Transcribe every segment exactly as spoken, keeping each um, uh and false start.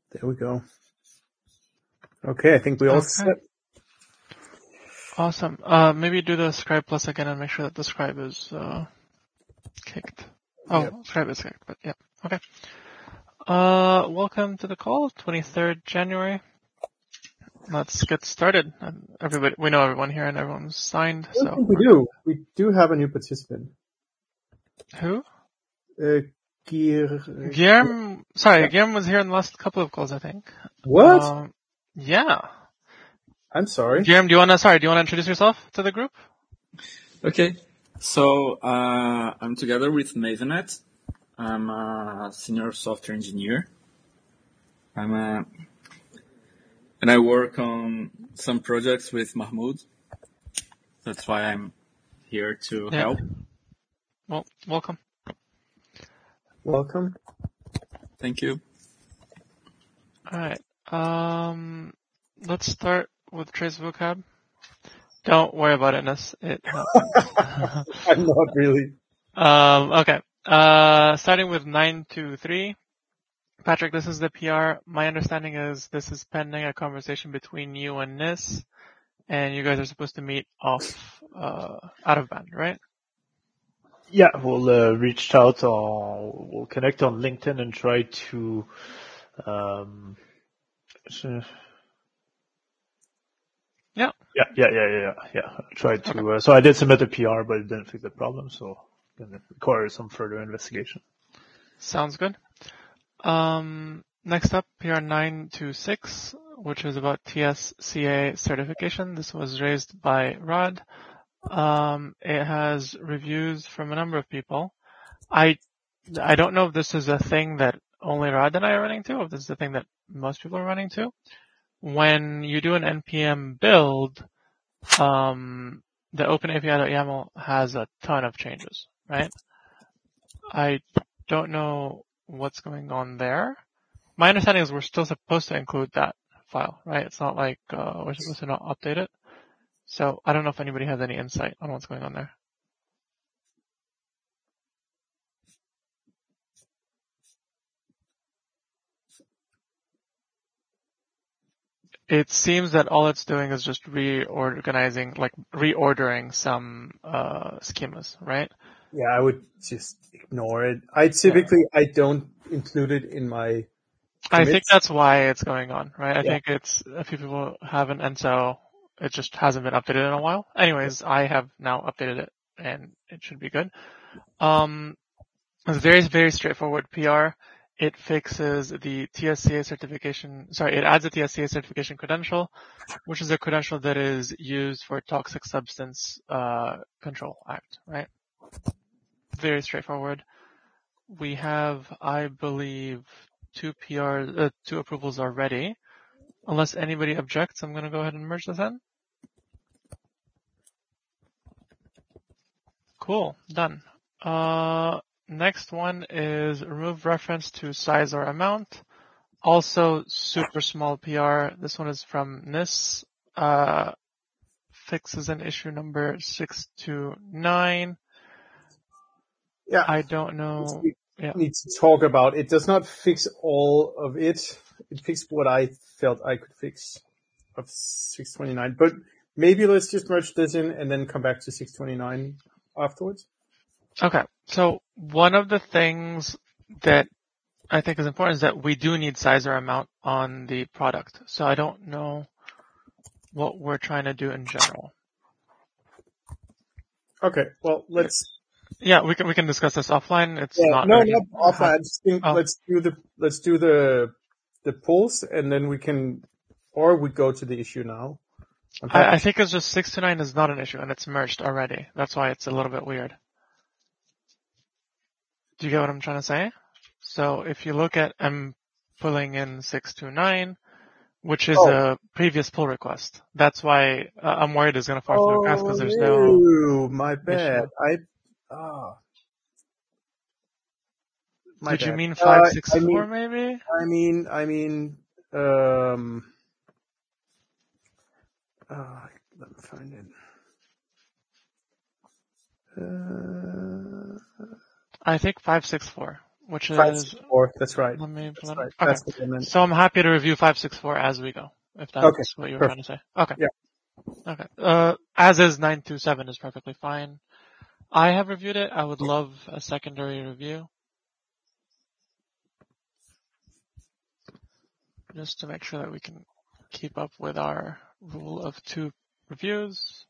There we go. Okay, I think we all Okay. set. Awesome. Uh, maybe do the scribe plus again and make sure that the scribe is uh, kicked. Oh, Yep. scribe is kicked, but yeah. Okay. Uh, welcome to the call, twenty-third January. Let's get started. Everybody, we know everyone here and everyone's signed, I don't so. think we do. We do have a new participant. Who? Uh, Gear. Guillermo, sorry, Yeah. Guillermo was here in the last couple of calls, I think. What? Um, yeah. I'm sorry. Guillermo, do you wanna, sorry, do you wanna introduce yourself to the group? Okay, so uh, I'm together with Mavennet. I'm a senior software engineer. I'm a, and I work on some projects with Mahmoud. That's why I'm here to Yeah. help. Well, welcome. Welcome. Thank you. Alright, um, let's start with trace vocab. Don't worry about it, Ness. It happens. I'm not really. Um, okay. Uh, starting with nine two three. Patrick, this is the P R. My understanding is this is pending a conversation between you and Nis, and you guys are supposed to meet off, uh, out of band, right? Yeah, we'll uh, reach out or we'll connect on LinkedIn and try to, um, so- Yeah. yeah, yeah, yeah, yeah, yeah. Try to, okay. uh, so I did submit a P R, but it didn't fix the problem, so it requires some further investigation. Sounds good. Um, next up, P R nine two six, which is about T S C A certification. This was raised by Rod. Um, it has reviews from a number of people. I, I don't know if this is a thing that only Rod and I are running to, or if this is a thing that most people are running to. When you do an N P M build, um, the OpenAPI.yaml has a ton of changes, right? I don't know what's going on there. My understanding is we're still supposed to include that file, right? It's not like uh, we're supposed to not update it. So I don't know if anybody has any insight on what's going on there. It seems that all it's doing is just reorganizing, like reordering some uh, schemas, right? Yeah, I would just ignore it. I typically, yeah. I don't include it in my commits. I think that's why it's going on, right? I yeah. think it's a few people haven't, and so it just hasn't been updated in a while. Anyways, I have now updated it, and it should be good. Um, it's very, very straightforward P R. It fixes the T S C A certification, sorry, it adds a T S C A certification credential, which is a credential that is used for Toxic Substance uh, Control Act, right? Very straightforward. We have, I believe, two P R, uh, two approvals already. Unless anybody objects, I'm going to go ahead and merge this in. Cool, done. Uh, next one is remove reference to size or amount. Also super small P R. This one is from Nis. Uh, fixes an issue number six two nine. Yeah. I don't know. We yeah. need to talk about it. Does not fix all of it. It fixed what I felt I could fix of six twenty-nine. But maybe let's just merge this in and then come back to six twenty-nine afterwards. Okay. So one of the things that I think is important is that we do need size or amount on the product. So I don't know what we're trying to do in general. Okay. Well, let's. Yeah, we can we can discuss this offline. It's yeah, not no, really not offline. I just think oh. let's do the let's do the the polls and then we can, or we go to the issue now. I, I think it's just six to nine is not an issue and it's merged already. That's why it's a little bit weird. Do you get what I'm trying to say? So if you look at, I'm pulling in six two nine, which is oh. a previous pull request. That's why uh, I'm worried it's going to force oh, the request because there's no, no. my bad. Issue. I, ah. My Did bad. you mean five six uh, four I mean, maybe? I mean, I mean, um, uh, let me find it. Uh, I think five six four which five is, sixty-four, that's right. let me, That's let, right. okay. That's the amendment. So I'm happy to review five sixty-four as we go, if that's Okay, what you were perfect. trying to say. Okay. Yeah. Okay. Uh, as is nine twenty-seven is perfectly fine. I have reviewed it. I would love a secondary review. Just to make sure that we can keep up with our rule of two reviews.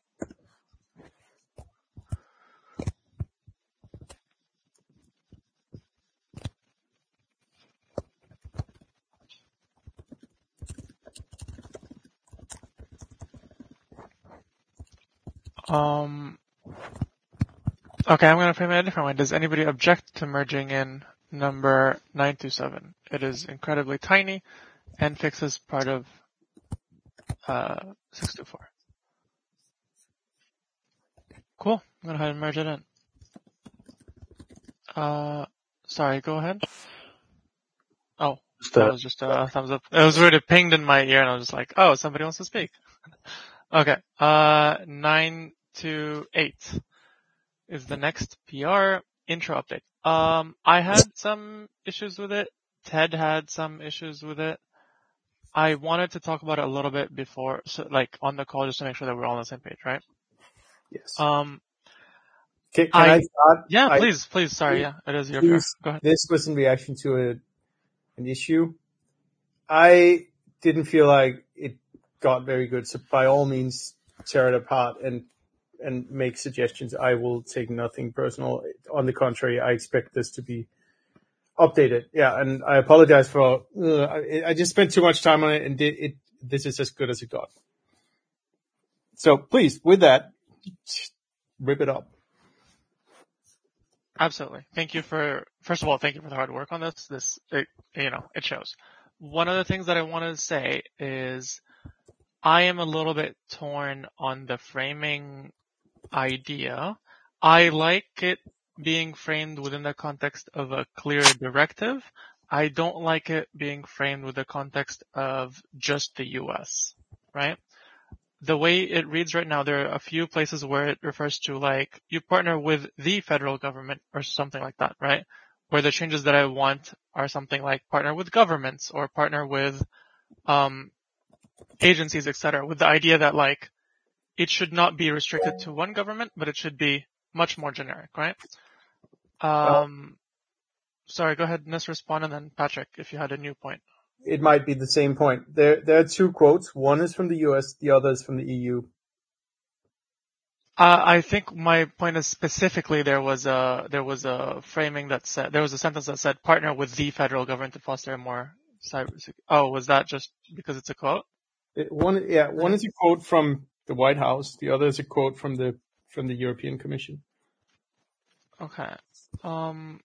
Um, okay, I'm going to frame it a different way. Does anybody object to merging in number nine twenty-seven? It is incredibly tiny and fixes part of uh, six twenty-four. Cool. I'm going to go ahead and merge it in. Uh, sorry, go ahead. Oh, that was just a thumbs up. It was weird. It pinged in my ear and I was just like, oh, somebody wants to speak. Okay. Uh, nine to eight is the next P R intro update. Um, I had some issues with it. Ted had some issues with it. I wanted to talk about it a little bit before, so like on the call, just to make sure that we're all on the same page, right? Yes. Um, can, can I, I start? Yeah, I, please, please. Sorry. Yeah, it is your please, turn. Go ahead. This was in reaction to a, an issue. I didn't feel like it got very good. So by all means, tear it apart and, and make suggestions. I will take nothing personal. On the contrary, I expect this to be updated. Yeah. And I apologize for, uh, I, I just spent too much time on it and did it. This is as good as it got. So please, with that, rip it up. Absolutely. Thank you for, first of all, thank you for the hard work on this. This, it, you know, it shows. One of the things that I want to say is I am a little bit torn on the framing idea. I like it being framed within the context of a clear directive. I don't like it being framed with the context of just the U S, right? The way it reads right now, there are a few places where it refers to like you partner with the federal government or something like that, right? Where the changes that I want are something like partner with governments or partner with um, agencies, et cetera, with the idea that like it should not be restricted to one government, but it should be much more generic, right? Um, sorry, go ahead and let's respond, and then Patrick, if you had a new point. It might be the same point. There, there are two quotes. One is from the U S, the other is from the E U. Uh, I think my point is specifically there was a there was a framing that said there was a sentence that said partner with the federal government to foster a more cyber. Oh, was that just because it's a quote? It, one, yeah, one is a quote from the White House. The other is a quote from the from the European Commission. Okay. Um.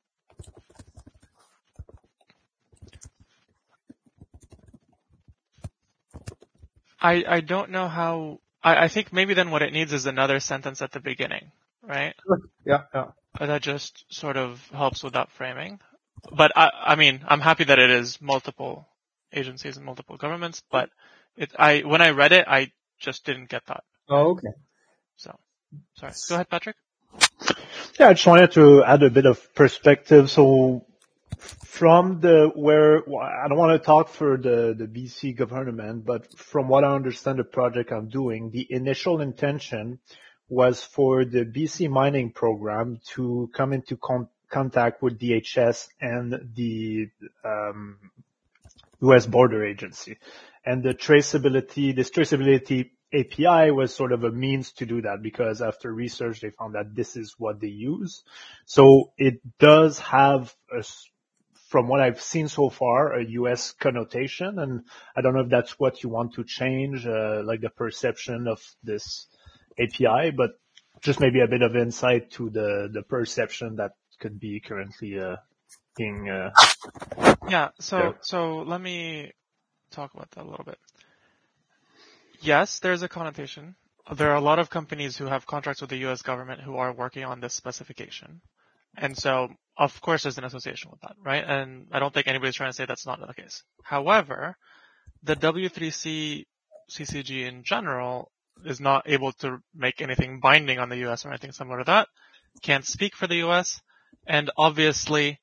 I, I don't know how, I, I think maybe then what it needs is another sentence at the beginning, right? Yeah, yeah. That just sort of helps with that framing. But I, I mean, I'm happy that it is multiple agencies and multiple governments, but it, I, when I read it, I just didn't get that. Oh, okay. So, sorry. Go ahead, Patrick. Yeah, I just wanted to add a bit of perspective. So, from the where I don't want to talk for the the B C government, but from what I understand the project I'm doing, the initial intention was for the B C mining program to come into con- contact with D H S and the um, U S Border Agency, and the traceability, this traceability A P I was sort of a means to do that because after research they found that this is what they use. So it does have a, from what I've seen so far, a U S connotation, and I don't know if that's what you want to change, uh, like the perception of this A P I, but just maybe a bit of insight to the, the perception that could be currently, uh, being, uh, yeah, so, there. so let me talk about that a little bit. Yes, there's a connotation. There are a lot of companies who have contracts with the U S government who are working on this specification. And so, of course, there's an association with that, right? And I don't think anybody's trying to say that's not the case. However, the W three C C C G in general is not able to make anything binding on the U S or anything similar to that. Can't speak for the U S. And obviously,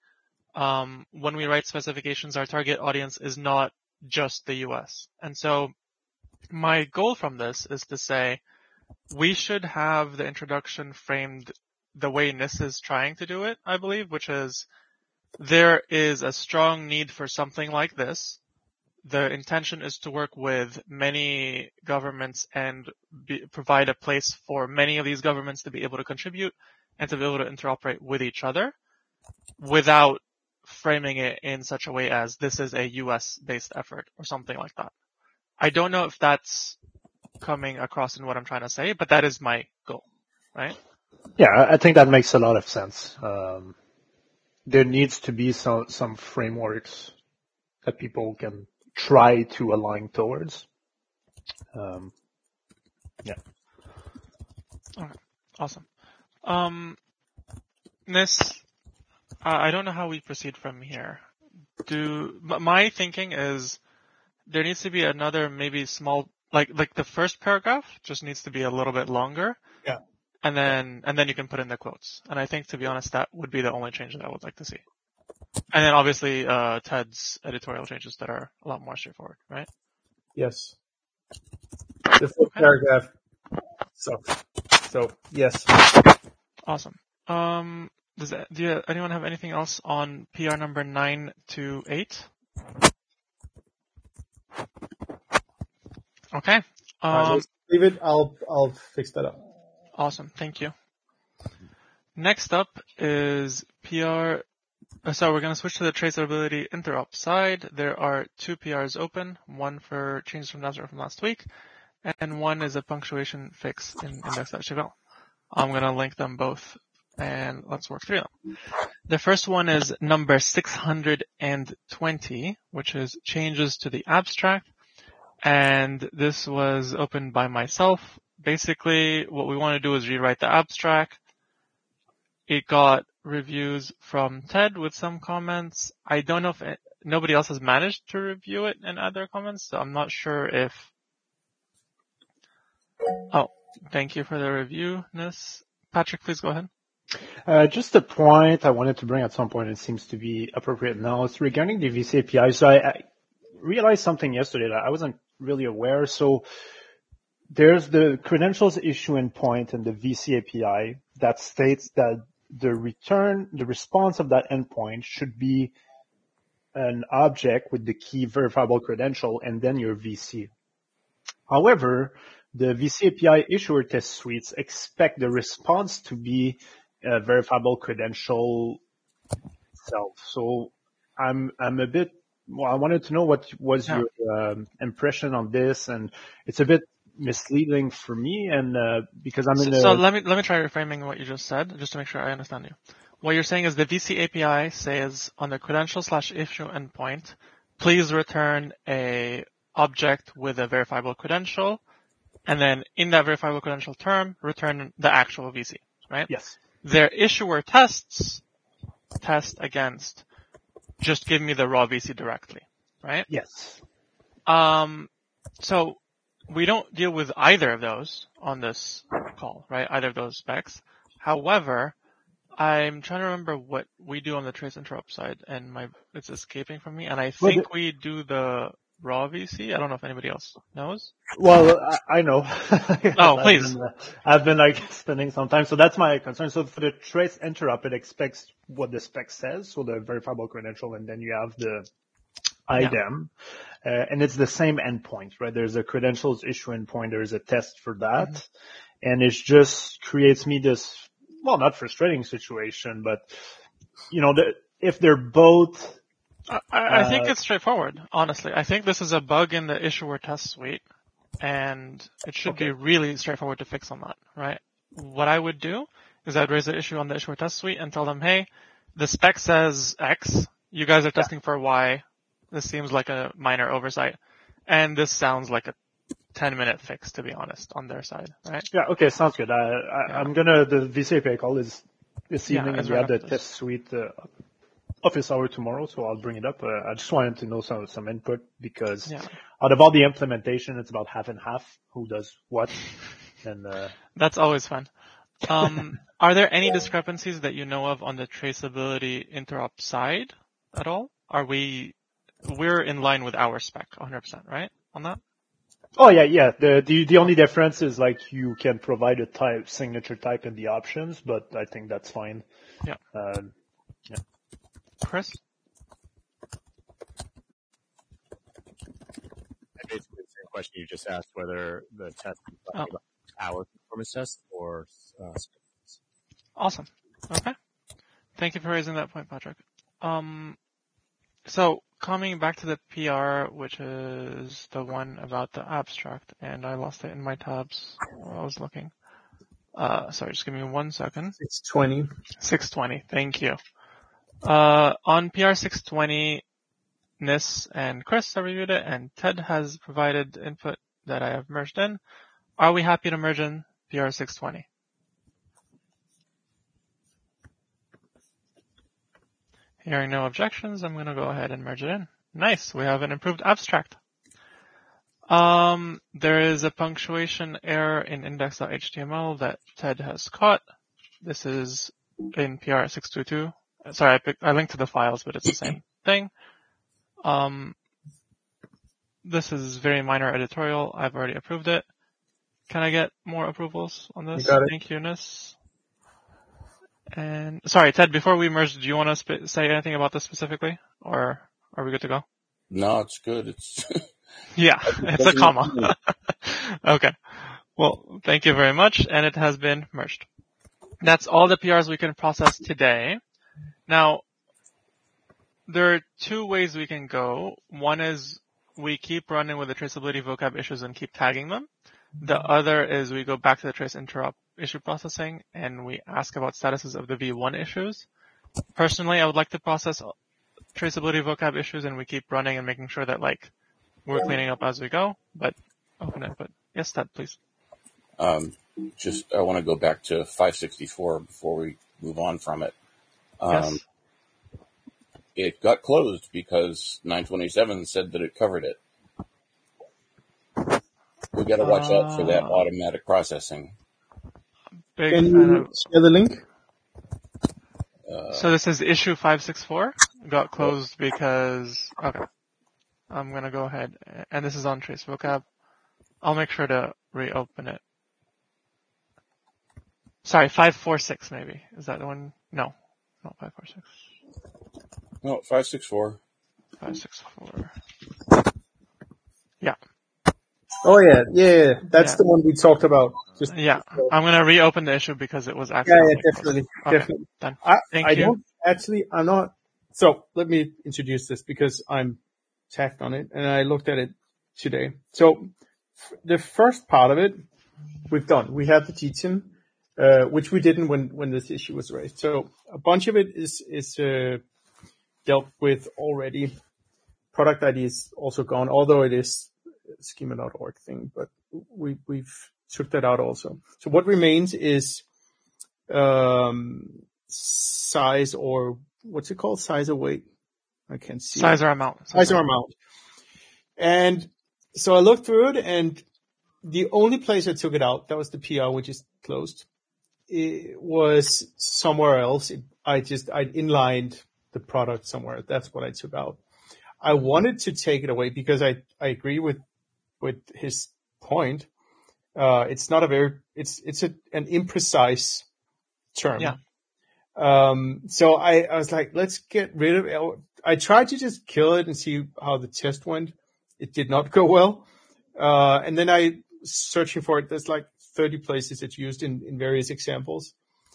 um, when we write specifications, our target audience is not just the U S. And so my goal from this is to say we should have the introduction framed the way NIST is trying to do it, I believe, which is there is a strong need for something like this. The intention is to work with many governments and be, provide a place for many of these governments to be able to contribute and to be able to interoperate with each other without framing it in such a way as this is a U S-based effort or something like that. I don't know if that's coming across in what I'm trying to say, but that is my goal, right? Yeah, I think that makes a lot of sense. Um, there needs to be some, some frameworks that people can try to align towards. Um, yeah. Okay, awesome. Um, this, uh, I don't know how we proceed from here. Do, my thinking is there needs to be another maybe small, like, like the first paragraph just needs to be a little bit longer. Yeah. And then, and then you can put in the quotes. And I think, to be honest, that would be the only change that I would like to see. And then obviously, uh, Ted's editorial changes that are a lot more straightforward, right? Yes. The full Okay. paragraph sucks. So, yes. Awesome. Um, does that, do you, anyone have anything else on P R number nine to eight? Okay. Um, All right, let's leave it. I'll, I'll fix that up. Awesome. Thank you. Next up is P R. So we're going to switch to the traceability interop side. There are two P Rs open, one for changes from Nazareth from last week, and one is a punctuation fix in index.html. I'm going to link them both, and let's work through them. The first one is number six hundred twenty, which is changes to the abstract, and this was opened by myself. Basically, what we want to do is rewrite the abstract. It got reviews from Ted with some comments. I don't know if it, nobody else has managed to review it and add their comments, so I'm not sure if... Oh, thank you for the review, Nis. Patrick, please go ahead. Uh, just a point I wanted to bring at some point, it seems to be appropriate now. It's regarding the V C A P I. So I, I realized something yesterday that I wasn't really aware. So there's the credentials issue endpoint in the V C A P I that states that the return, the response of that endpoint should be an object with the key verifiable credential and then your V C. However, the V C A P I issuer test suites expect the response to be a verifiable credential itself. So I'm, I'm a bit, well, I wanted to know what was Yeah. your um, impression on this, and it's a bit misleading for me, and uh, because I'm in So, a... so let me let me try reframing what you just said, just to make sure I understand you. What you're saying is the V C A P I says on the credential slash issue endpoint, please return a object with a verifiable credential, and then in that verifiable credential term, return the actual V C, right? Yes. Their issuer tests test against just give me the raw V C directly, right? Yes. Um, so we don't deal with either of those on this call, right? Either of those specs. However, I'm trying to remember what we do on the trace interrupt side, and my it's escaping from me. And I Well, think the- we do the raw V C. I don't know if anybody else knows. Well, I, I know. Oh, I've please. Been, uh, I've been like spending some time, so that's my concern. So for the trace interrupt, it expects what the spec says, so the verifiable credential, and then you have the I D E M, yeah. uh, and it's the same endpoint, right? There's a credentials issue endpoint. There's a test for that, mm-hmm. and it just creates me this, well, not frustrating situation, but you know, the, if they're both. I, I think it's straightforward, honestly. I think this is a bug in the issuer test suite, and it should okay. be really straightforward to fix on that, right? What I would do is I'd raise the issue on the issuer test suite and tell them, hey, the spec says X, you guys are testing yeah. for Y, this seems like a minor oversight, and this sounds like a ten minute fix, to be honest, on their side, right? Yeah, okay, sounds good. I, I, yeah. I'm gonna, the V C A P I call is this evening, yeah, and we have the test suite uh, office hour tomorrow, so I'll bring it up. Uh, I just wanted to know some some input because yeah. out of all the implementation, it's about half and half who does what. And uh, that's always fun. Um, are there any discrepancies that you know of on the traceability interop side at all? Are we, we're in line with our spec one hundred percent, right? On that? Oh yeah, yeah. The, the, the only difference is like you can provide a type, signature type in the options, but I think that's fine. Yeah. Uh, yeah. Chris? Basically the same question you just asked, whether the test is Oh. about our performance test or, uh, Awesome. Okay. Thank you for raising that point, Patrick. Um, so coming back to the P R, which is the one about the abstract, and I lost it in my tabs while I was looking. Uh, sorry, just give me one second. six twenty. six twenty. Thank you. Uh, on P R six twenty, Nis and Chris have reviewed it, and Ted has provided input that I have merged in. Are we happy to merge in P R six twenty? Hearing no objections, I'm going to go ahead and merge it in. Nice. We have an improved abstract. Um, there is a punctuation error in index.html that Ted has caught. This is in P R six twenty-two. Sorry, I, picked, I linked to the files, but it's the same thing. Um, this is very minor editorial. I've already approved it. Can I get more approvals on this? You got it. Thank you, Nis. And sorry, Ted, before we merge, do you want to sp- say anything about this specifically, or are we good to go? No, it's good. It's Yeah, it's a comma. Okay. Well, thank you very much, and it has been merged. That's all the P Rs we can process today. Now, there are two ways we can go. One is we keep running with the traceability vocab issues and keep tagging them. The other is we go back to the trace interop issue processing and we ask about statuses of the V one issues. Personally, I would like to process traceability vocab issues and we keep running and making sure that like we're cleaning up as we go, but open it. But yes, Ted, please. um, just I want to go back to five sixty-four before we move on from it. Um, Yes. It got closed because nine twenty-seven said that it covered it. We got to watch out for that Uh, automatic processing. Big Can fan you of, share the link? Uh, so this is issue five sixty-four. Got closed because, okay. I'm gonna go ahead, and this is on trace vocab. I'll make sure to reopen it. Sorry, five forty-six maybe. Is that the one? No, not five forty-six. no, five sixty-four. five sixty-four. Yeah, Oh yeah, yeah, yeah. That's Yeah. the one we talked about. Just yeah. I'm gonna reopen the issue because it was yeah, accidentally yeah, definitely, closed. Okay, definitely. done. I, Thank I you. don't actually. I'm not. So let me introduce this because I'm tagged on it and I looked at it today. So f- the first part of it we've done. We have the G T I N, uh, which we didn't when when this issue was raised. So a bunch of it is is uh, dealt with already. Product I D is also gone, although it is a schema dot org thing, but we, we've took that out also. So what remains is, um, size or what's it called? Size or weight? I can't see. Size or amount. Size or amount. And so I looked through it and the only place I took it out, that was the P R, which is closed. It was somewhere else. It, I just, I inlined the product somewhere. That's what I took out. I wanted to take it away because I, I agree with, with his point. Uh, it's not a very, it's, it's a, an imprecise term. Yeah. Um, so I, I was like, let's get rid of it. I tried to just kill it and see how the test went. It did not go well. Uh, and then I searching for it. There's like thirty places it's used in, in various examples.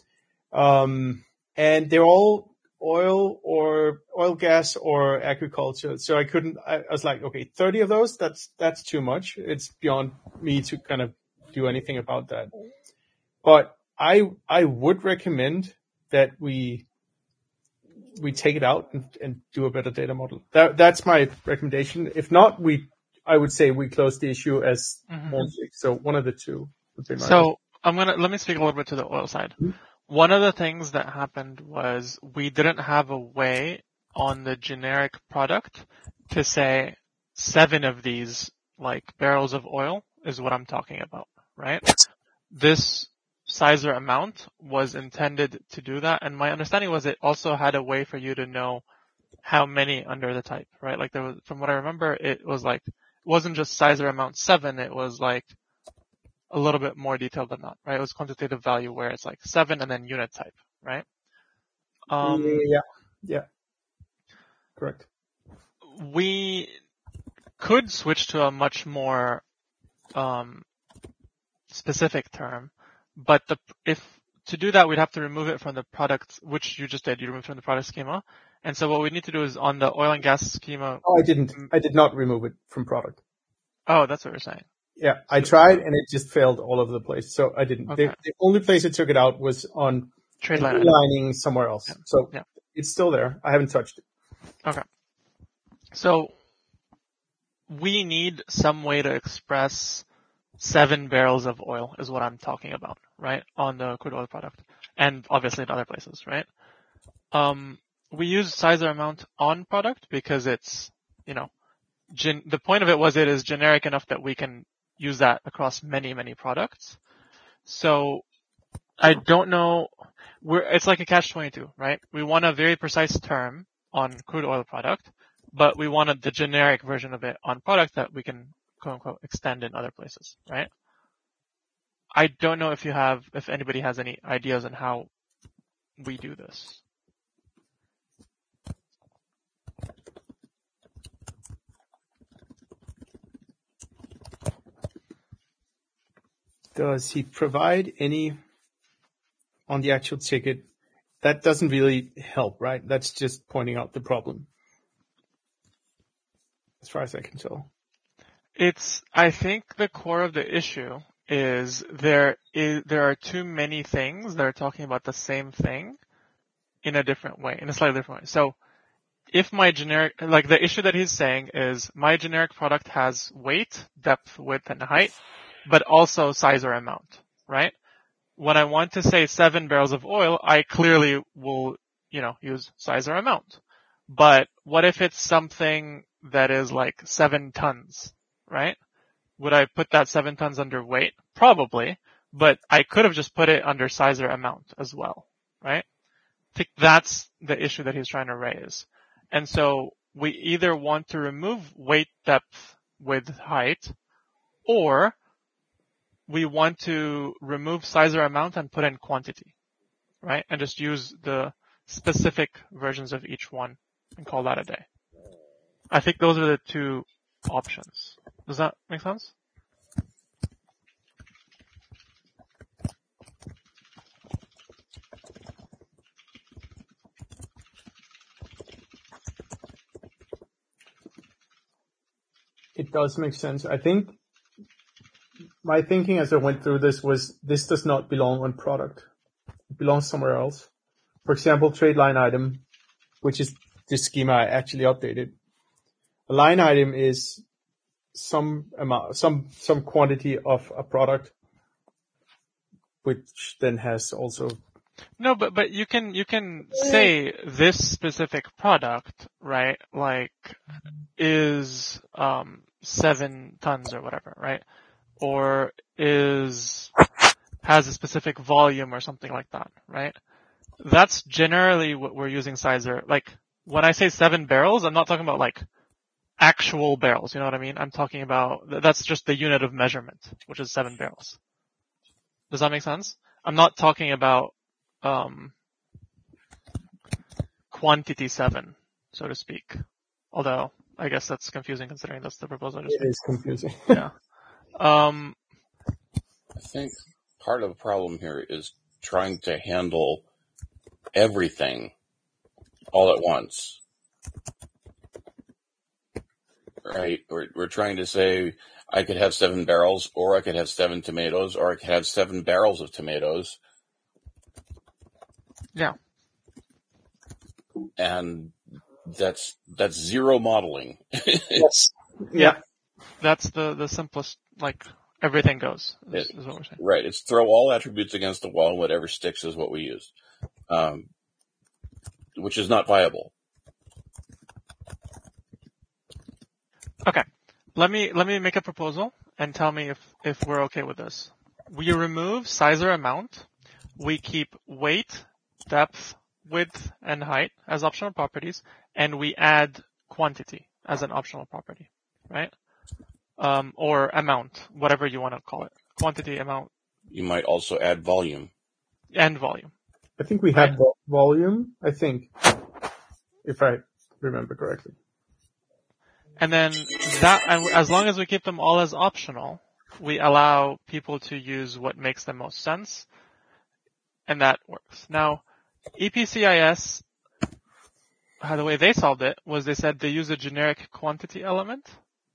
Um, and they're all oil or oil, gas or agriculture. So I couldn't, I, I was like, okay, thirty of those, that's, that's too much. It's beyond me to kind of do anything about that. But I, I would recommend that we, we take it out and, and do a better data model. That, that's my recommendation. If not, we, I would say we close the issue as Mhm. one six. So one of the two would be my So I'm gonna, let me speak a little bit to the oil side. Mhm. One of the things that happened was we didn't have a way on the generic product to say seven of these like barrels of oil is what I'm talking about, right? This size or amount was intended to do that. And my understanding was it also had a way for you to know how many under the type, right? Like there was, from what I remember, it was like, it wasn't just size or amount seven, it was like a little bit more detailed than that, right? It was quantitative value where it's like seven and then unit type, right? Um, yeah, yeah, correct. We could switch to a much more um, specific term, but the if to do that we'd have to remove it from the product, which you just did. You removed it from the product schema, and so what we need to do is on the oil and gas schema. Oh, I didn't. I did not remove it from product. Oh, that's what you're saying. Yeah, I tried and it just failed all over the place. So I didn't. Okay. The, the only place it took it out was on Trade line. lining somewhere else. Yeah. So Yeah. It's still there. I haven't touched it. Okay. So we need some way to express seven barrels of oil is what I'm talking about, right? On the crude oil product. And obviously in other places, right? Um, we use size or amount on product because it's, you know, gen- the point of it was it is generic enough that we can use that across many, many products. So I don't know, we're, it's like a catch twenty-two, right? We want a very precise term on crude oil product, but we wanted the generic version of it on product that we can quote unquote extend in other places, right? I don't know if you have, if anybody has any ideas on how we do this. Does he provide any on the actual ticket? That doesn't really help, right? That's just pointing out the problem, as far as I can tell. It's, I think the core of the issue is there is, there are too many things that are talking about the same thing in a different way, in a slightly different way. So if my generic, like the issue that he's saying is my generic product has weight, depth, width, and height, but also size or amount, right? When I want to say seven barrels of oil, I clearly will, you know, use size or amount. But what if it's something that is like seven tons, right? Would I put that seven tons under weight? Probably, but I could have just put it under size or amount as well, right? I think that's the issue that he's trying to raise. And so we either want to remove weight, depth, width, height, or we want to remove size or amount and put in quantity, right? And just use the specific versions of each one and call that a day. I think those are the two options. Does that make sense? It does make sense. I think my thinking as I went through this was this does not belong on product. It belongs somewhere else. For example, trade line item, which is the schema I actually updated. A line item is some amount, some, some quantity of a product, which then has also. No, but, but you can, you can say this specific product, right? Like is, um, seven tons or whatever, right? Or is, has a specific volume or something like that, right? That's generally what we're using size or, like, when I say seven barrels, I'm not talking about like actual barrels, you know what I mean? I'm talking about, that's just the unit of measurement, which is seven barrels. Does that make sense? I'm not talking about, um, quantity seven, so to speak. Although, I guess that's confusing considering that's the proposal I just It made. is confusing. Yeah. Um, I think part of the problem here is trying to handle everything all at once. Right? We're, we're trying to say I could have seven barrels, or I could have seven tomatoes, or I could have seven barrels of tomatoes. yeah. And that's, that's zero modeling. Yes. Yeah. That's the, the simplest, like, everything goes, is, It- is what we're saying. Right. It's throw all attributes against the wall, and whatever sticks is what we use. Um, which is not viable. Okay. Let me, let me make a proposal and tell me if, if we're okay with this. We remove size or amount. We keep weight, depth, width and height as optional properties, and we add quantity as an optional property, right? Um, or amount, whatever you want to call it. Quantity, amount, You might also add volume. and volume. I think we Right. had vo- volume, I think, if I remember correctly. And then that, and as long as we keep them all as optional, we allow people to use what makes the most sense, and that works. Now, E P C I S, how the way they solved it was they said they use a generic quantity element.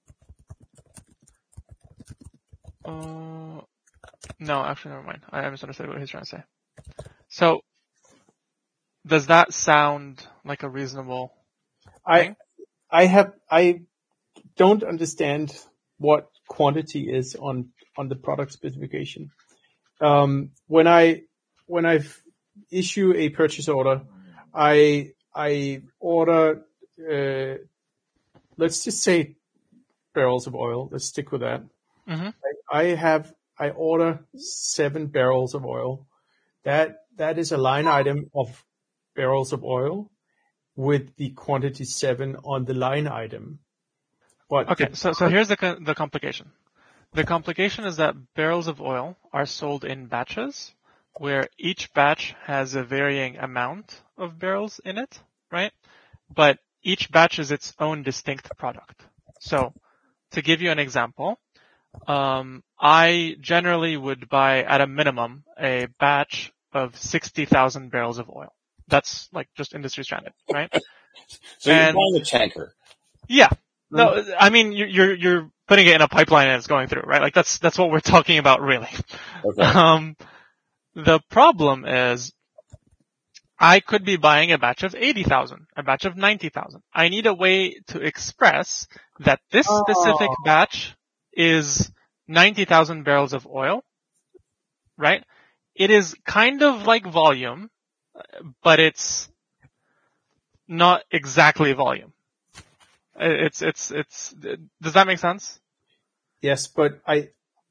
Uh, no, actually, never mind. I misunderstood what he's trying to say. So, does that sound like a reasonable I, thing? I have, I don't understand what quantity is on, on the product specification. Um, when I, when I issue a purchase order, I, I order, uh, let's just say barrels of oil. Let's stick with that. Mm-hmm. I, I have, I order seven barrels of oil. That, that is a line item of barrels of oil with the quantity seven on the line item. But Okay, so, so here's the, co- the complication. The complication is that barrels of oil are sold in batches, where each batch has a varying amount of barrels in it, right? But each batch is its own distinct product. So, to give you an example, um, I generally would buy, at a minimum, a batch of sixty thousand barrels of oil. That's like just industry standard, right? So And- you're buying a tanker. Yeah. No, I mean, you- you're, you're putting it in a pipeline and it's going through, right? Like that's, that's what we're talking about really. Okay. Um, the problem is I could be buying a batch of eighty thousand, a batch of ninety thousand. I need a way to express that this specific Oh. batch is ninety thousand barrels of oil, right? It is kind of like volume, but it's not exactly volume. It's, it's, it's, does that make sense? yes, but I,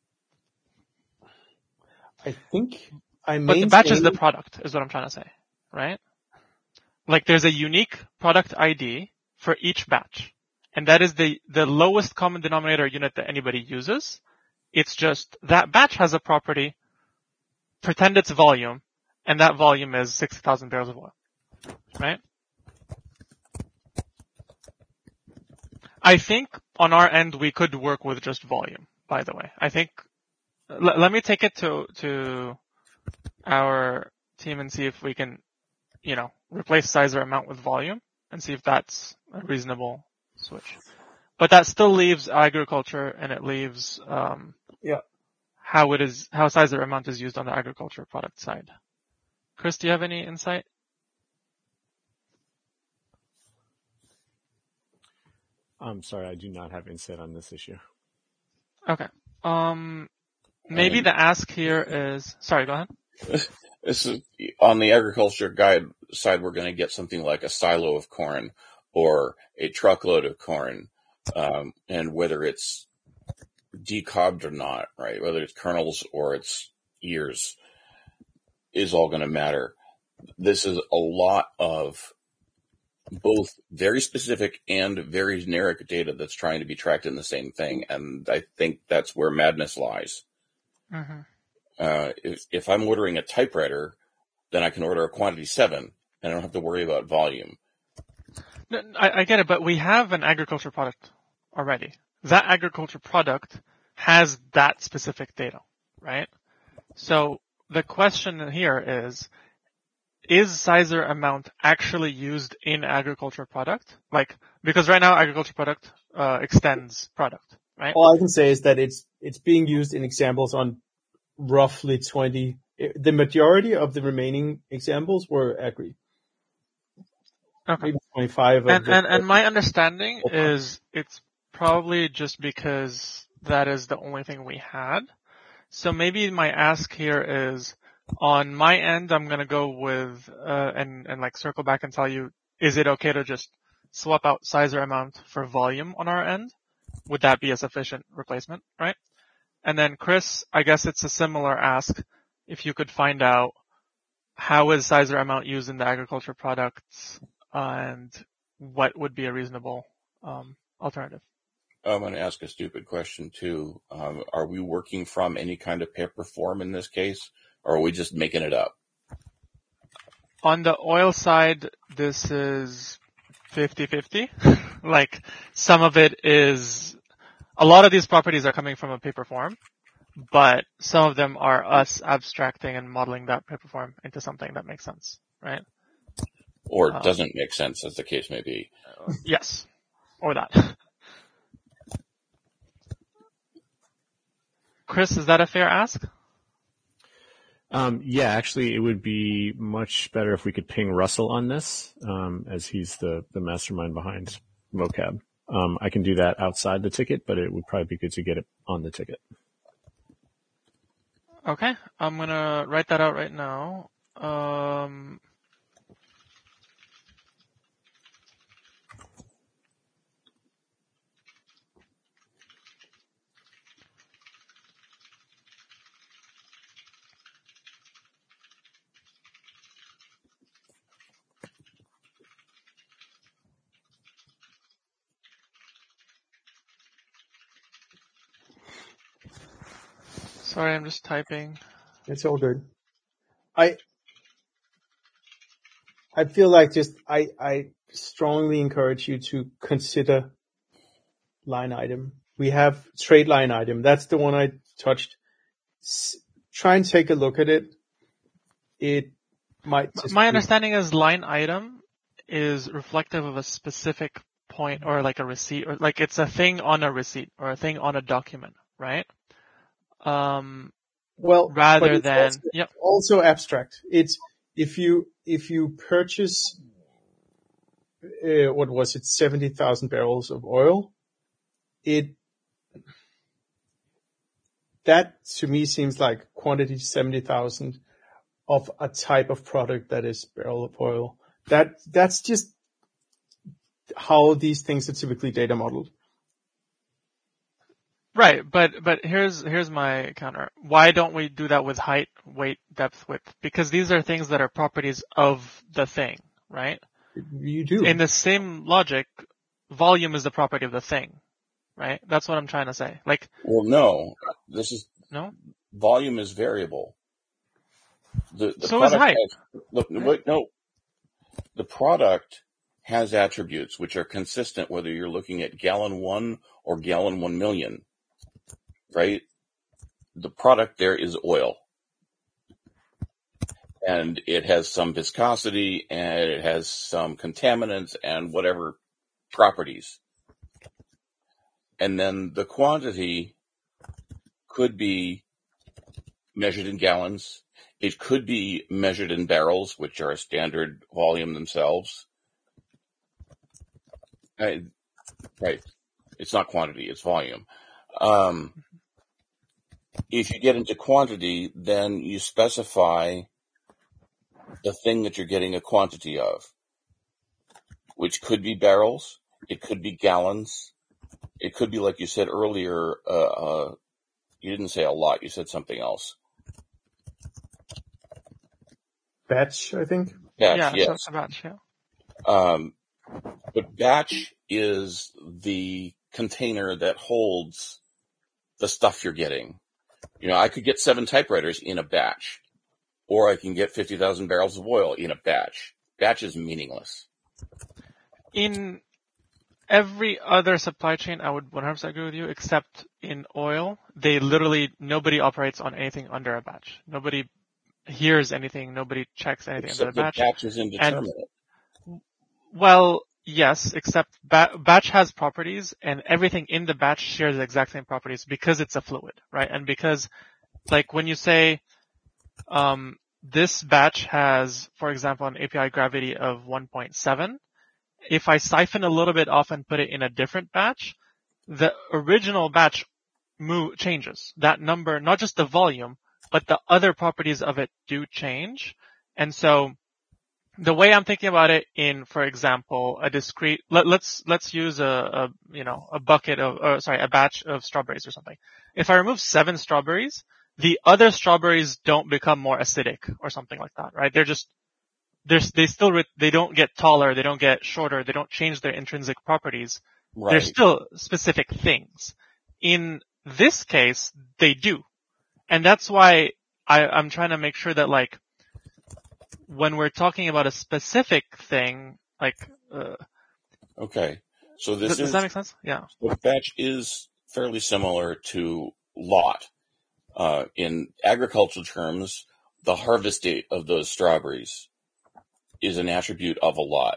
I think I But the maintain. batch is the product, is what I'm trying to say, right? Like there's a unique product I D for each batch. And that is the, the lowest common denominator unit that anybody uses. It's just that batch has a property, pretend it's volume, and that volume is sixty thousand barrels of oil, right? I think on our end we could work with just volume, by the way. I think, l- let me take it to, to our team and see if we can, you know, replace size or amount with volume and see if that's a reasonable switch. But that still leaves agriculture and it leaves, um, Yeah. how it is, how size or amount is used on the agriculture product side. Chris, do you have any insight? I'm sorry, I do not have insight on this issue. Okay. Um, maybe Um, the ask here is, sorry, go ahead. This is, on the agriculture guide side, we're going to get something like a silo of corn or a truckload of corn, um, and whether it's decobbed or not, right? Whether it's kernels or it's ears is all going to matter. This is a lot of both very specific and very generic data that's trying to be tracked in the same thing, and I think that's where madness lies. Mm-hmm. Uh, if, if I'm ordering a typewriter, then I can order a quantity seven, and I don't have to worry about volume. No, I, I get it, but we have an agriculture product already. That agriculture product has that specific data, right? So the question here is, is size or amount actually used in agriculture product? Like, because right now agriculture product uh, extends product, right? All I can say is that it's it's being used in examples on roughly twenty. The majority of the remaining examples were agri. Okay. Maybe twenty-five of And, the. and, and my understanding is it's probably just because that is the only thing we had. So maybe my ask here is, on my end, I'm gonna go with, uh, and, and like circle back and tell you, is it okay to just swap out size or amount for volume on our end? Would that be a sufficient replacement, right? And then Chris, I guess it's a similar ask. If you could find out how is size or amount used in the agriculture products, and what would be a reasonable um, alternative? I'm going to ask a stupid question too. Um, are we working from any kind of paper form in this case, or are we just making it up? On the oil side, this is fifty-fifty. Like, some of it is, a lot of these properties are coming from a paper form, but some of them are us abstracting and modeling that paper form into something that makes sense, right? Or Um, doesn't make sense, as the case may be. Yes, or that. Chris, is that a fair ask? Um, yeah, actually, it would be much better if we could ping Russell on this, um, as he's the, the mastermind behind vocab. Um, I can do that outside the ticket, but it would probably be good to get it on the ticket. Okay, I'm gonna write that out right now. Um, sorry, I'm just typing. It's all good. I I feel like just I I strongly encourage you to consider line item. We have trade line item. That's the one I touched. S- try and take a look at it. It might just My be- understanding is line item is reflective of a specific point or like a receipt, or like it's a thing on a receipt or a thing on a document, right? Um, well but rather it's than, also, yep. also abstract. It's if you if you purchase uh, what was it seventy thousand barrels of oil, it that to me seems like quantity seventy thousand of a type of product that is barrel of oil. That that's just how these things are typically data modeled. Right, but but here's here's my counter. Why don't we do that with height, weight, depth, width? Because these are things that are properties of the thing, right? You do. In the same logic, volume is the property of the thing, right? That's what I'm trying to say. Like, Well, no, this is no? volume is variable. The, the So is product height. has, look, wait, no, the product has attributes which are consistent whether you're looking at gallon one or gallon one million, right? The product there is oil. And it has some viscosity and it has some contaminants and whatever properties. And then the quantity could be measured in gallons. It could be measured in barrels, which are a standard volume themselves. Right. right. It's not quantity, it's volume. Um, if you get into quantity, then you specify the thing that you're getting a quantity of, which could be barrels, it could be gallons, it could be, like you said earlier, uh, uh, you didn't say a lot, you said something else. Batch, I think. Batch, yeah, yes. so it's a batch, yeah. Um, but batch is the container that holds the stuff you're getting. You know, I could get seven typewriters in a batch, or I can get fifty thousand barrels of oil in a batch. Batch is meaningless. In every other supply chain, I would one hundred percent agree with you, except in oil, they literally, nobody operates on anything under a batch. Nobody hears anything, nobody checks anything Except under a batch. the batch is indeterminate. And, well, yes, except ba- batch has properties, and everything in the batch shares the exact same properties because it's a fluid, right? And because, like, when you say, um, this batch has, for example, an A P I gravity of one point seven, if I siphon a little bit off and put it in a different batch, the original batch move, changes. That number, not just the volume, but the other properties of it do change. And so the way I'm thinking about it in, for example, a discrete, let, let's, let's use a, a, you know, a bucket of, or sorry, a batch of strawberries or something. If I remove seven strawberries, the other strawberries don't become more acidic or something like that, right? They're just, they're, they still, re- they don't get taller, they don't get shorter, they don't change their intrinsic properties. Right. They're still specific things. In this case, they do. And that's why I, I'm trying to make sure that, like, when we're talking about a specific thing, like, uh, Okay. So this does, is, does that make sense? Yeah. the batch is fairly similar to lot. Uh, in agricultural terms, the harvest date of those strawberries is an attribute of a lot.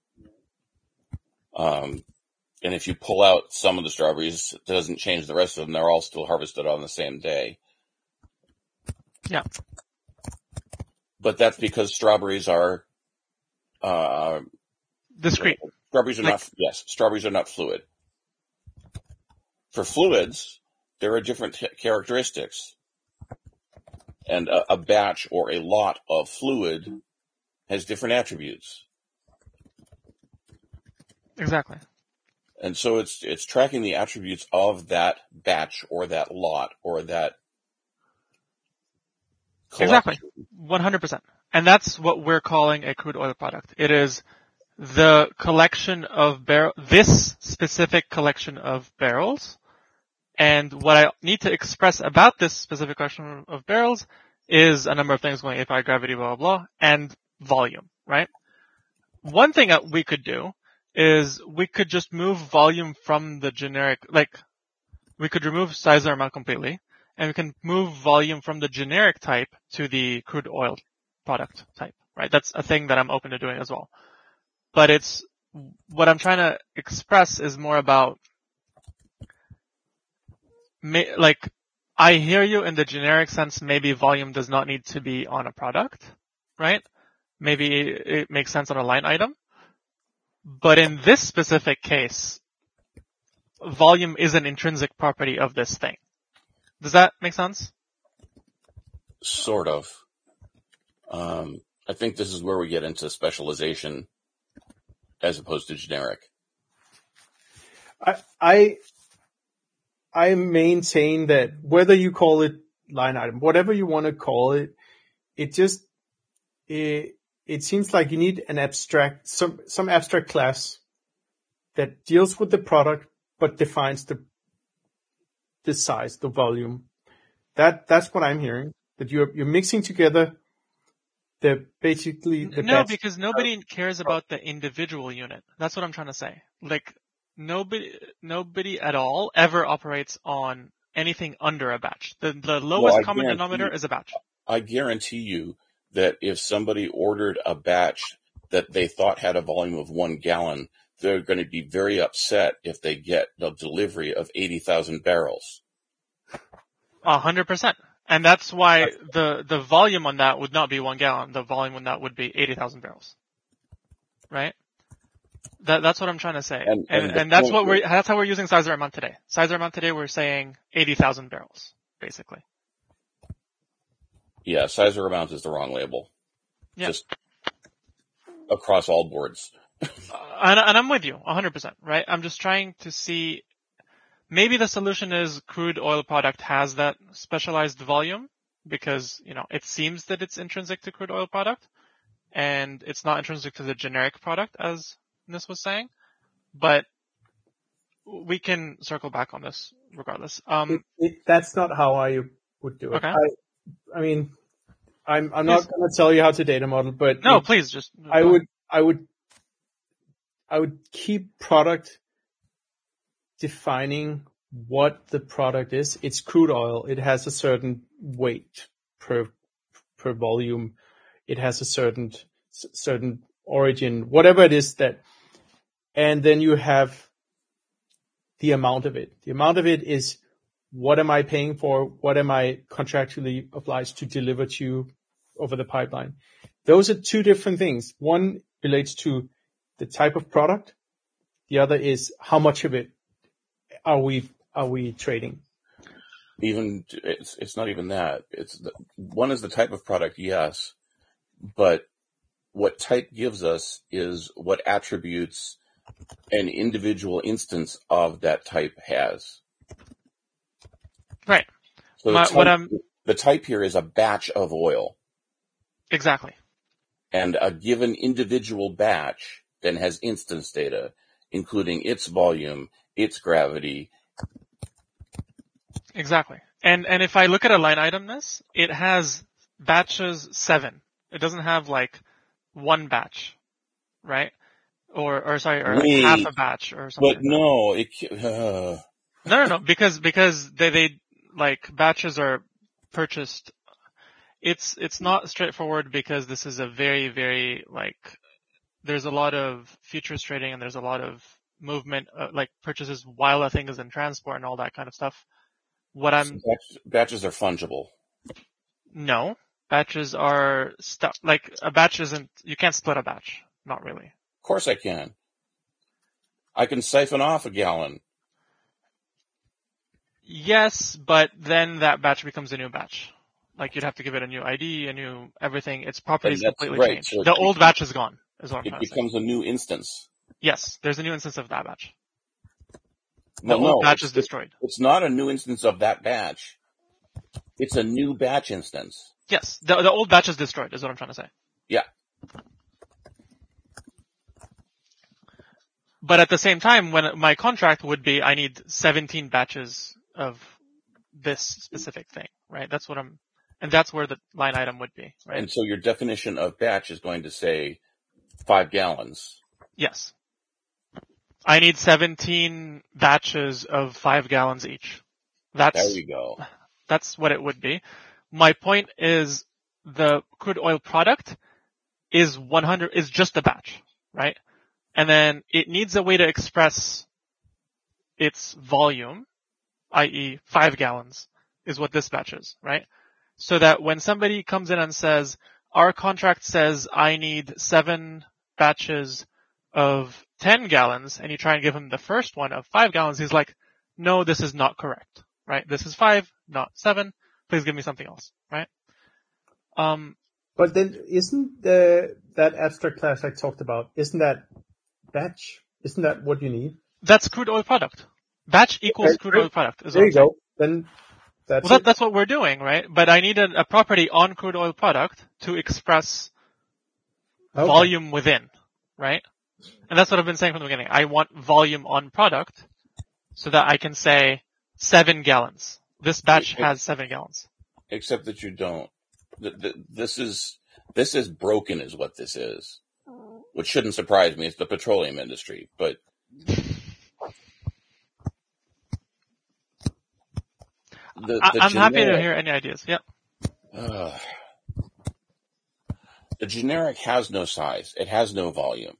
Um, and if you pull out some of the strawberries, it doesn't change the rest of them. They're all still harvested on the same day. Yeah. But that's because strawberries are, uh, Discrete. strawberries are Like- not, yes, strawberries are not fluid. For fluids, there are different t- characteristics. And a, a batch or a lot of fluid has different attributes. Exactly. And so it's, it's tracking the attributes of that batch or that lot or that collection. Exactly. one hundred percent. And that's what we're calling a crude oil product. It is the collection of barrel, this specific collection of barrels. And what I need to express about this specific collection of barrels is a number of things going A P I, gravity, blah, blah, blah, and volume, right? One thing that we could do is we could just move volume from the generic, like, we could remove size or amount completely, and we can move volume from the generic type to the crude oil product type, right? That's a thing that I'm open to doing as well. But it's, what I'm trying to express is more about, like, I hear you in the generic sense, maybe volume does not need to be on a product, right? Maybe it makes sense on a line item. But in this specific case, volume is an intrinsic property of this thing. Does that make sense? Sort of. Um, I think this is where we get into specialization as opposed to generic. I, I, I maintain that whether you call it line item, whatever you want to call it, it just, it, it seems like you need an abstract, some, some abstract class that deals with the product, but defines the, the size, the volume. That, that's what I'm hearing, that you're, you're mixing together the basically the No, batch. because nobody cares about the individual unit. That's what I'm trying to say. Like, nobody, nobody at all ever operates on anything under a batch. The, the lowest Well, I common guarantee denominator you- is a batch. I guarantee you that if somebody ordered a batch that they thought had a volume of one gallon, they're going to be very upset if they get the delivery of eighty thousand barrels. A hundred percent. And that's why the, the volume on that would not be one gallon. The volume on that would be eighty thousand barrels. Right? That, that's what I'm trying to say. And- And, and and, the that's point what we're, is- that's how we're using size or amount today. Size or amount today, we're saying eighty thousand barrels, basically. Yeah, size or amount is the wrong label. Yeah. Just across all boards. Uh, and, and I'm with you, a hundred percent, right? I'm just trying to see, maybe the solution is crude oil product has that specialized volume because, you know, it seems that it's intrinsic to crude oil product and it's not intrinsic to the generic product as Nis was saying, but we can circle back on this regardless. Um, It, it, that's not how I would do it. Okay. I, I mean, I'm, I'm Please. not going to tell you how to data model, but no, it- please just. I would, I would, I would keep product defining what the product is. It's crude oil. It has a certain weight per, per volume. It has a certain, certain origin, whatever it is that, and then you have the amount of it. The amount of it is what am I paying for? What am I contractually obliged to deliver to you over the pipeline? Those are two different things. One relates to the type of product. The other is how much of it are we, are we trading? Even it's it's not even that. It's the, one is the type of product, yes, but what type gives us is what attributes an individual instance of that type has. Right. So My- the, what type, I'm- the the type here is a batch of oil. Exactly. And a given individual batch then has instance data, including its volume, its gravity. Exactly. And and if I look at a line itemness, it has batches seven. It doesn't have like one batch, right? Or or sorry, or like Wait, half a batch or something. but like no, it, uh, No, no, no, because, because they, they, like, batches are purchased. It's, it's not straightforward because this is a very, very, like, there's a lot of futures trading and there's a lot of movement, uh, like purchases while a thing is in transport and all that kind of stuff. What I'm, batch, batches are fungible. no, batches are stuff, like, a batch isn't, you can't split a batch. Not really. Of course I can. I can siphon off a gallon. Yes, but then that batch becomes a new batch. Like you'd have to give it a new I D, a new everything. Its properties that's completely right, changed. so it The becomes- old batch is gone, is what I'm It trying to say. becomes a new instance. Yes, there's a new instance of that batch. The Well, old no, batch it's, is destroyed. it's not a new instance of that batch. It's a new batch instance. Yes, the the old batch is destroyed, is what I'm trying to say. Yeah. But at the same time, when my contract would be, I need seventeen batches of this specific thing, right? That's what I'm, and that's where the line item would be, right? And so your definition of batch is going to say five gallons. Yes. I need seventeen batches of five gallons each. That's, There you go. that's what it would be. My point is the crude oil product is one hundred, is just a batch, right? And then it needs a way to express its volume, that is five gallons is what this batch is, right? So that when somebody comes in and says, our contract says I need seven batches of ten gallons, and you try and give him the first one of five gallons, he's like, no, this is not correct, right? This is five, not seven. Please give me something else, right? Um, But then isn't the, that abstract class I talked about, isn't that batch? Isn't that what you need? that's crude oil product. Batch equals Okay, crude great. oil product. Is There what you I'm saying. go. Then that's Well, that, it. that's what we're doing, right? But I need a, a property on crude oil product to express Okay. volume within, right? And that's what I've been saying from the beginning. I want volume on product so that I can say seven gallons. This batch It- it- has seven gallons. Except that you don't. Th- th- This is, this is broken is what this is. Which shouldn't surprise me. It's the petroleum industry, but the, I, the I'm happy to generic- hear any ideas. Yeah. Uh, the generic has no size. It has no volume.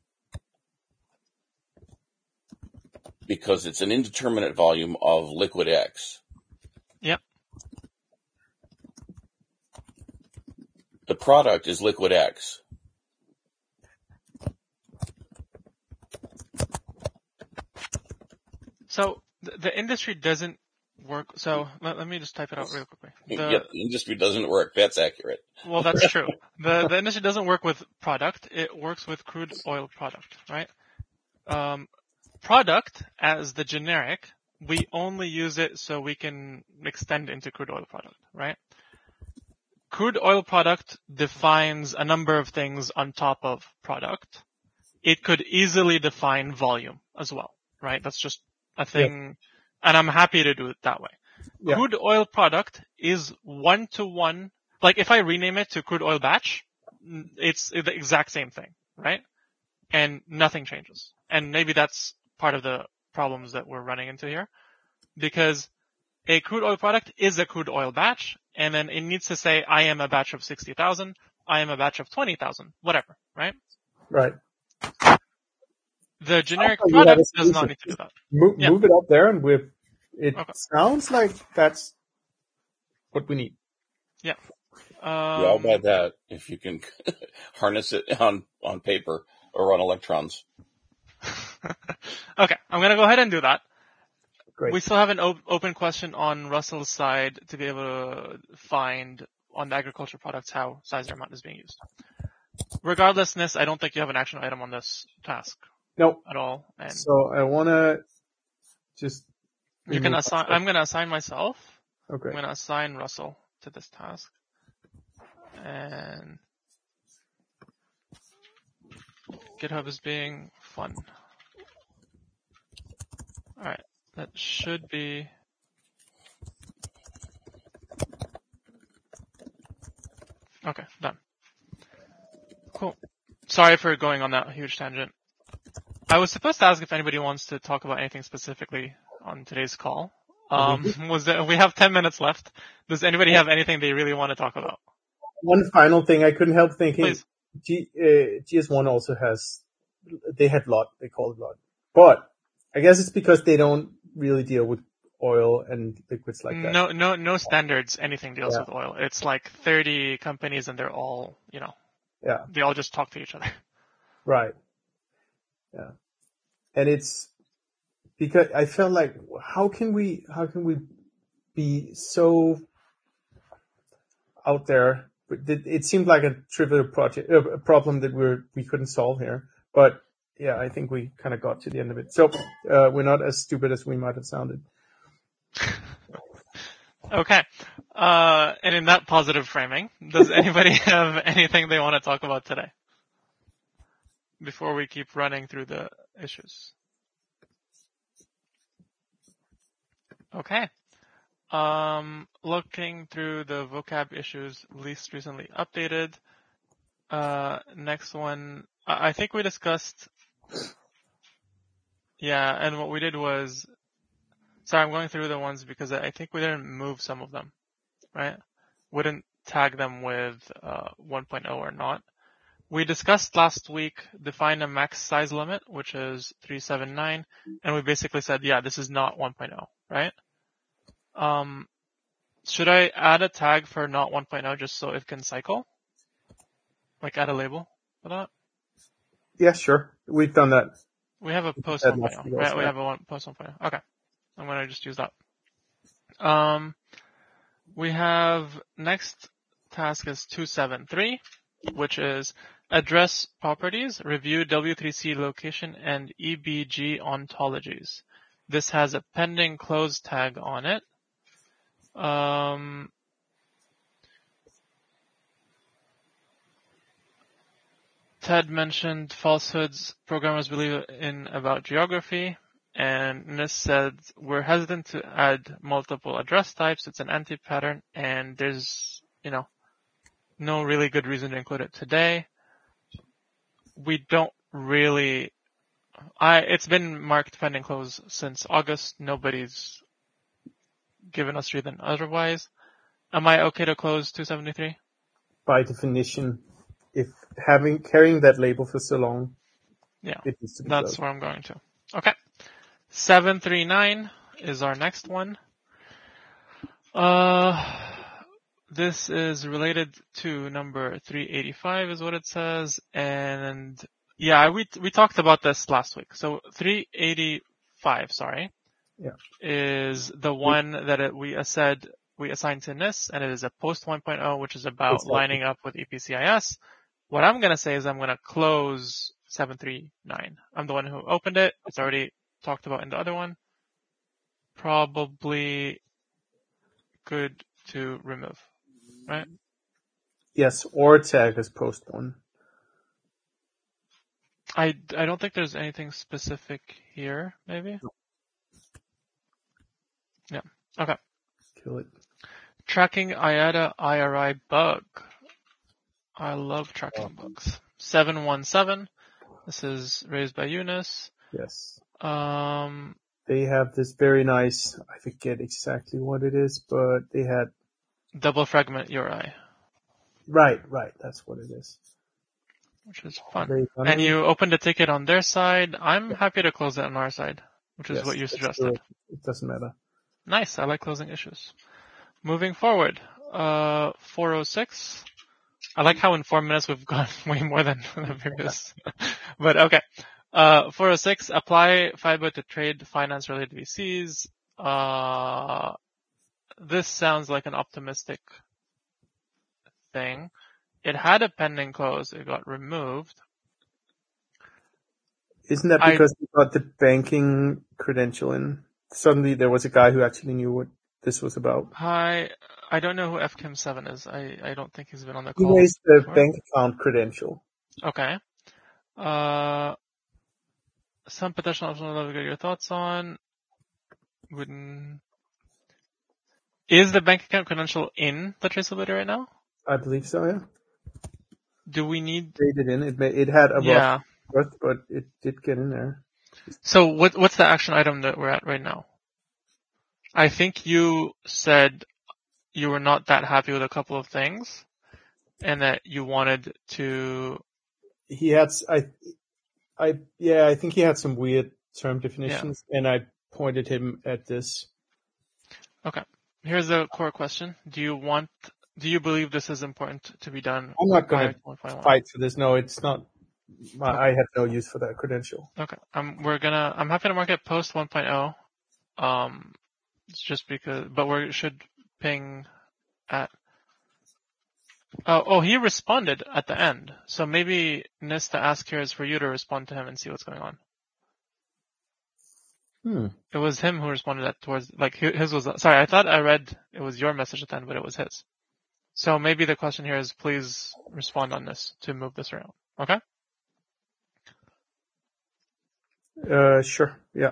Because it's an indeterminate volume of liquid X. Yep. The product is liquid X. So the, the industry doesn't work. So let, let me just type it out real quickly. The, Yep, the industry doesn't work. That's accurate. Well, that's true. The the industry doesn't work with product. It works with crude oil product, right? Um, product as the generic, we only use it so we can extend into crude oil product, right? Crude oil product defines a number of things on top of product. It could easily define volume as well, right? That's just a thing, and I'm happy to do it that way. Yeah. Crude oil product is one to one. Like if I rename it to crude oil batch, it's the exact same thing, right? And nothing changes. And maybe that's part of the problems that we're running into here. Because a crude oil product is a crude oil batch, and then it needs to say, I am a batch of sixty thousand, I am a batch of twenty thousand, whatever, right? Right. The generic Oh, you have a product does not solution. need to do that. Move, Yeah. move it up there and with, it Okay. sounds like that's what we need. Yeah. Yeah, I'll Um, buy that if you can harness it on, on paper or on electrons. okay, I'm gonna go ahead and do that. Great. We still have an op- open question on Russell's side to be able to find on the agriculture products how sizer amount is being used. Regardless, Nis, I don't think you have an action item on this task No. at all. And So I want to just, you can assign, I'm gonna assign myself. okay. I'm gonna assign Russell. to this task. And GitHub is being fun. Alright, that should be... Okay, done. Cool. Sorry for going on that huge tangent. I was supposed to ask if anybody wants to talk about anything specifically on today's call. Um, was there, we have ten minutes left. Does anybody have anything they really want to talk about? One final thing, I couldn't help thinking, Please. G, uh, G S one also has, they have L O T, they call it L O T. But I guess it's because they don't really deal with oil and liquids like that. No, no, no standards, anything deals Yeah. with oil. It's like thirty companies and they're all, you know, Yeah, they all just talk to each other. right. Yeah. And it's because I felt like, how can we, how can we be so out there? But it, it seemed like a trivial project, uh, a problem that we're, we couldn't solve here. But yeah, I think we kind of got to the end of it. So, uh, we're not as stupid as we might have sounded. Okay. Uh, and in that positive framing, does anybody have anything they want to talk about today? Before we keep running through the issues. Okay. Um, looking through the vocab issues least recently updated. Uh, next one, I I think we discussed, yeah, and what we did was, sorry, I'm going through the ones because I think we didn't move some of them, right? We didn't tag them with, uh, one point oh or not. We discussed last week, define a max size limit, which is three seventy-nine, and we basically said, yeah, this is not one point oh, right? Um, should I add a tag for not one point oh just so it can cycle? Like add a label for that? Yeah, sure. We've done that. We have a post That one point must oh, be right? also We right. have a one, post one point oh. Okay. I'm gonna just use that. Um, we have next task is two seventy-three, which is address properties, review W three C location and E B G ontologies. This has a pending close tag on it. Um, Ted mentioned falsehoods programmers believe in about geography, and Nis said we're hesitant to add multiple address types. It's an anti-pattern, and there's, you know, no really good reason to include it today. We don't really, I, it's been marked pending close since August. Nobody's given us reason otherwise. Am I okay to close two seventy-three? By definition, if having, carrying that label for so long, Yeah, it needs to be that's closed. where I'm going to. Okay. seven three nine is our next one. Uh, this is related to number three eighty-five is what it says. And yeah, we, we talked about this last week. So three eighty-five, sorry. Yeah. Is the one that it, we said we assigned to Nis, and it is a post one point oh, which is about Exactly. lining up with E P C I S. What I'm going to say is I'm going to close seven three nine. I'm the one who opened it. It's already talked about in the other one. Probably good to remove, right? Yes, or tag as post one. I, I don't think there's anything specific here, maybe? Yeah. Okay. Kill it. Tracking I A D A I R I bug. I love tracking bugs. seven one seven. This is raised by Eunice. Yes. Um, They have this very nice, I forget exactly what it is, but they had, double fragment U R I, right, right, that's what it is. which is fun. Very funny. And you opened a ticket on their side. I'm happy to close it on our side, which is Yes, what you let's do suggested. it. It doesn't matter. Nice. I like closing issues. Moving forward, uh, four oh six. I like how in four minutes we've gone way more than the previous. But okay. Uh, four oh six, apply FIBA to trade finance related V Cs. Uh, this sounds like an optimistic thing. It had a pending close. It got removed. Isn't that I- because we got the banking credential in? Suddenly there was a guy who actually knew what this was about. Hi, I don't know who F Kim seven is. I, I don't think he's been on the He call raised the before. bank account credential. Okay. Uh, some potential options I'd love to get your thoughts on. Wouldn't... Is the bank account credential in the traceability right now? I believe so, yeah. Do we need... Traded in. It, may, it had a Yeah. rough birth, but it did get in there. So what what's the action item that we're at right now? I think you said you were not that happy with a couple of things, and that you wanted to... He had, I, I, yeah, I think he had some weird term definitions, yeah. and I pointed him at this. Okay. Here's the core question. Do you want, do you believe this is important to be done? I'm not going to fight for this. No, it's not. Okay. I have no use for that credential. Okay. Um, we're gonna, I'm happy to mark it post one point oh. Um, it's just because, but we should ping at, oh, oh, he responded at the end. So maybe Nis, the ask here is for you to respond to him and see what's going on. Hmm. It was him who responded at towards, like his was, sorry, I thought I read it was your message at the end, but it was his. So maybe the question here is please respond on this to move this around. Okay? Uh, sure. Yeah.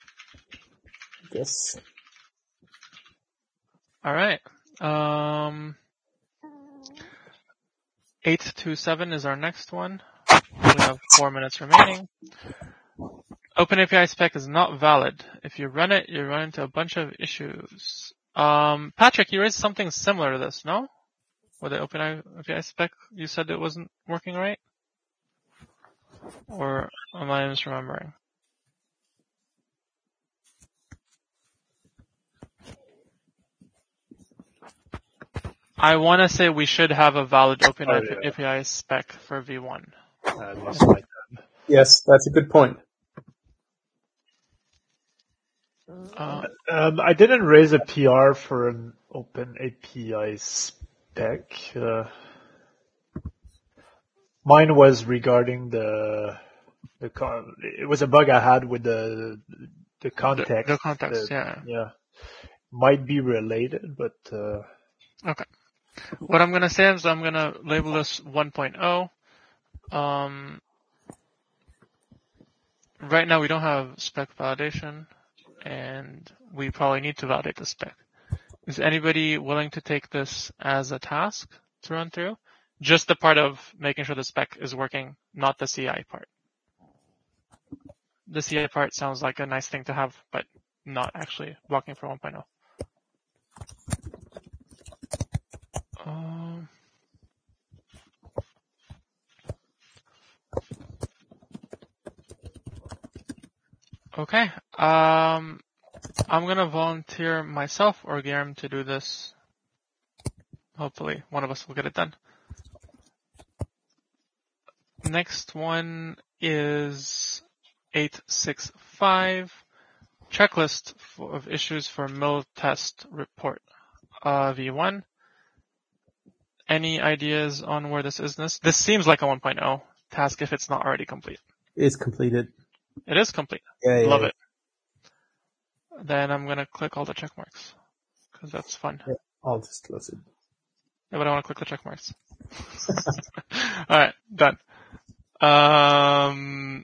Yes. All right. Um, eight two seven is our next one. We have four minutes remaining. OpenAPI spec is not valid. If you run it, you run into a bunch of issues. Um, Patrick, you raised something similar to this, no? With the OpenAPI spec, you said it wasn't working right? Or am I misremembering? I want to say we should have a valid OpenAPI oh, yeah. spec for V one. Uh, yes, that's a good point. Uh, um, I didn't raise a P R for an OpenAPI spec. Uh, mine was regarding the the con- it was a bug I had with the the context. The, the context, the, yeah. Yeah. Might be related, but uh okay. What I'm gonna say is I'm gonna label this one point oh. Um, right now we don't have spec validation, and we probably need to validate the spec. Is anybody willing to take this as a task to run through? Just the part of making sure the spec is working, not the C I part. The C I part sounds like a nice thing to have, but not actually blocking for one point oh. Um, okay. Um, I'm gonna volunteer myself or Guillermo to do this. Hopefully, one of us will get it done. Next one is eight six five, checklist of issues for mill test report, uh, V one. Any ideas on where this is? This This seems like a one point oh task if it's not already complete. It's completed. It is complete. Yeah, yeah, Love yeah. it. Then I'm going to click all the check marks because that's fun. Yeah, I'll just close it. Yeah, but I want to click the check marks. All right, done. Um,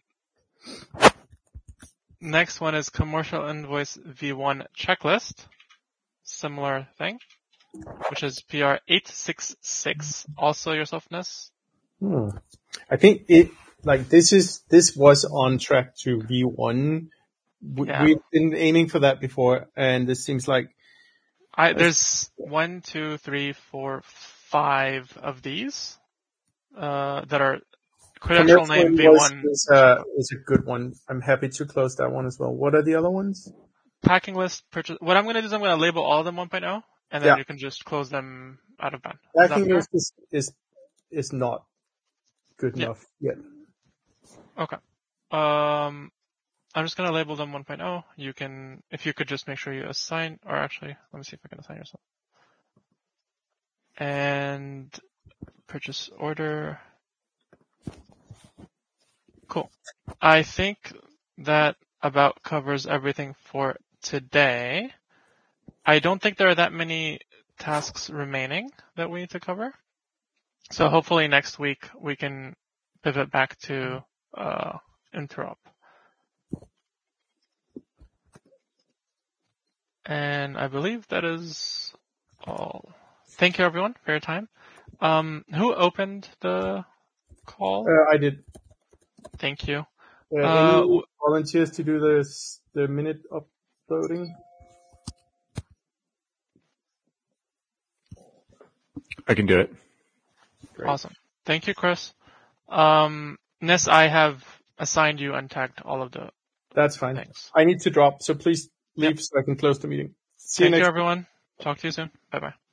next one is commercial invoice V one checklist. Similar thing, which is P R eight six six. Also your softness. Hmm. I think it, like this is, this was on track to V one. We, Yeah. We've been aiming for that before, and this seems like I, there's one, two, three, four, five of these uh, that are credential name V one. Is, uh, is a good one. I'm happy to close that one as well. What are the other ones? Packing list purchase. What I'm going to do is I'm going to label all of them one point oh, and then Yeah. you can just close them out of ban. Is that Packing fair? list is, is is not good Yeah. enough yet. Okay. Um, I'm just going to label them one point oh. You can, if you could just make sure you assign, or actually, let me see if I can assign yourself. And purchase order. Cool. I think that about covers everything for today. I don't think there are that many tasks remaining that we need to cover. So hopefully next week we can pivot back to uh, interop. And I believe that is all. Thank you everyone for your time. Um, who opened the call? Uh, I did. Thank you. Uh, Uh, any volunteers to do this, the minute uploading? I can do it. Great. Awesome. Thank you, Chris. Um, Ness, I have assigned you and tagged all of the That's fine. things. I need to drop, so please leave Yep. so I can close the meeting. See you Thank next you, everyone. Talk to you soon. Bye-bye.